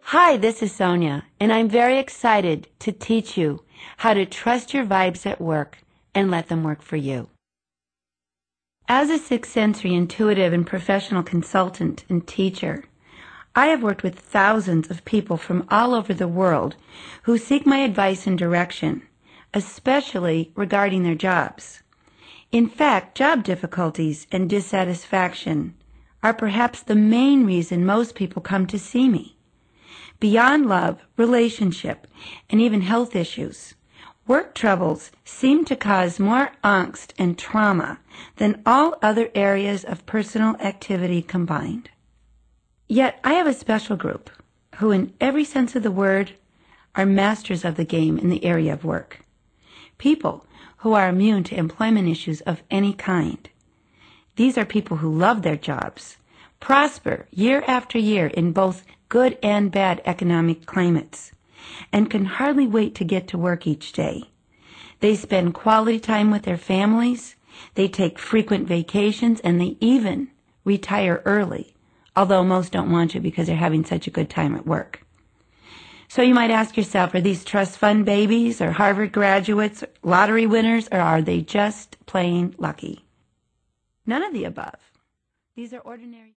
Hi, this is Sonia, and I'm very excited to teach you how to trust your vibes at work and let them work for you. As a sixth sensory intuitive and professional consultant and teacher, I have worked with thousands of people from all over the world who seek my advice and direction, especially regarding their jobs. In fact, job difficulties and dissatisfaction are perhaps the main reason most people come to see me. Beyond love, relationship, and even health issues, work troubles seem to cause more angst and trauma than all other areas of personal activity combined. Yet I have a special group who, in every sense of the word, are masters of the game in the area of work. People who are immune to employment issues of any kind. These are people who love their jobs, prosper year after year in both good and bad economic climates, and can hardly wait to get to work each day. They spend quality time with their families, they take frequent vacations, and they even retire early, although most don't want to because they're having such a good time at work. So you might ask yourself, are these trust fund babies or Harvard graduates, lottery winners, or are they just plain lucky? None of the above. These are ordinary